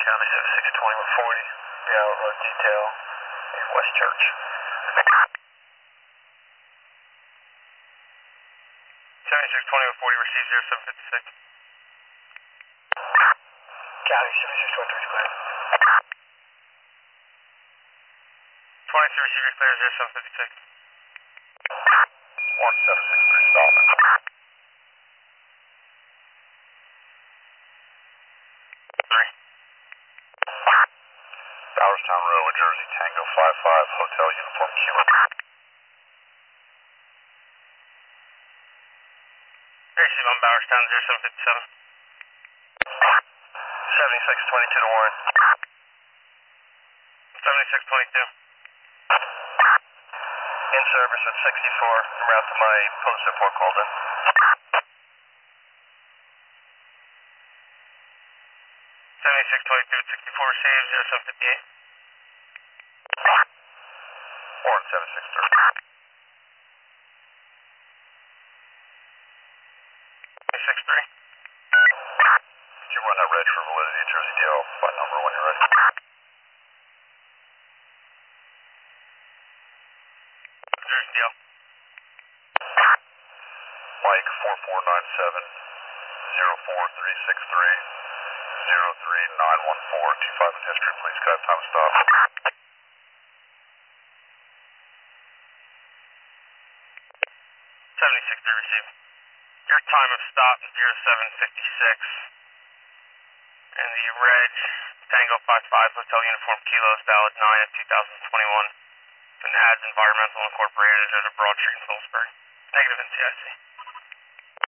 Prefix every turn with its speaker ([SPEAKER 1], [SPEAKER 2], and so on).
[SPEAKER 1] County 7620 the outlook detail, West Church. 7620 receives 0756.
[SPEAKER 2] County 7623 is clear.
[SPEAKER 1] 22 receiver clear 0756.
[SPEAKER 2] 1763 stopping.
[SPEAKER 1] 3.
[SPEAKER 2] Bowerstown Road, New Jersey, Tango 55, Hotel Uniform Kilo.
[SPEAKER 1] Receive on Bowerstown 0757.
[SPEAKER 2] 7622 to Warren.
[SPEAKER 1] 7622.
[SPEAKER 2] In service at 64, en route to my post support called in.
[SPEAKER 1] 7622 at 64 receives 0758.
[SPEAKER 2] Warren 763.
[SPEAKER 1] 263.
[SPEAKER 2] Did you run that reg for validity at Jersey DL by number when you're ready?
[SPEAKER 1] Jersey deal.
[SPEAKER 2] Mike 4497 04363 03914 25 in history, please. Could I have time to stop?
[SPEAKER 1] 76 receive. Your time of stop is 0756. And the reg Tango 55 Hotel Uniform Kilo is valid 9 of 2021. And adds Environmental Incorporated at a Broad Street in Phillipsburg. Negative NCIC.